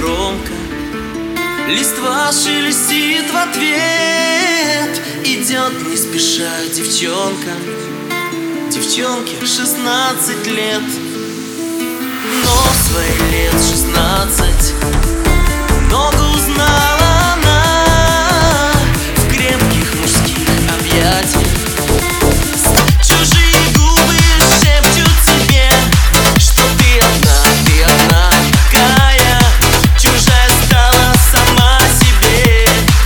громко, листва шелестит в ответ. Идет не спеша девчонка, девчонке 16 лет. Но в свои лет 16 много узнала она в крепких мужских объятиях. Чужие губы шепчут тебе, что ты одна такая, чужая стала сама себе.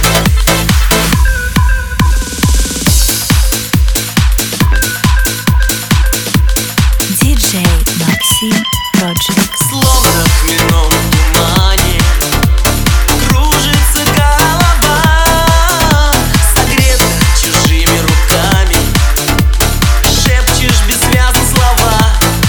Диджей Максим Project. Словно в хмельном тумане кружится голова, согрета чужими руками, шепчешь бессвязно слова.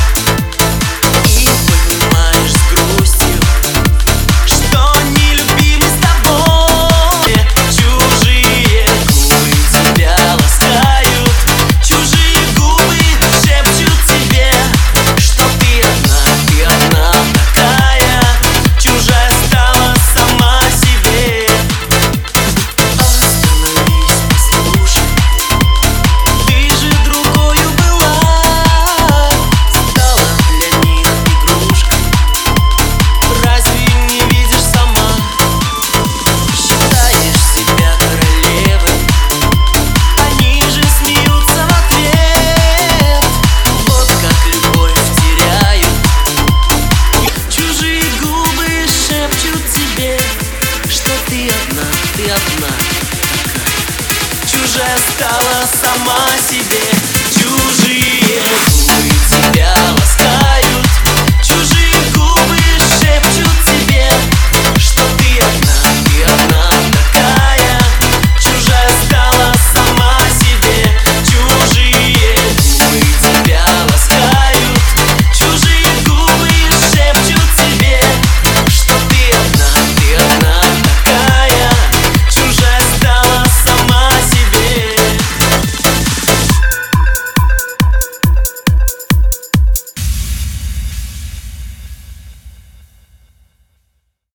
И понимаешь с грустью, что нелюбимы с тобой. Чужие губы тебя ласкают, чужие губы шепчут тебе, что ты одна такая, чужая стала сама себе. Остановись, послушай, ты же другою была, стала для них игрушкой. Разве не видишь сама? Считаешь себя королевой, они же смеются в ответ. Вот как любовь теряют. Чужие губы шепчут тебе, что ты одна такая, чужая стала сама себе.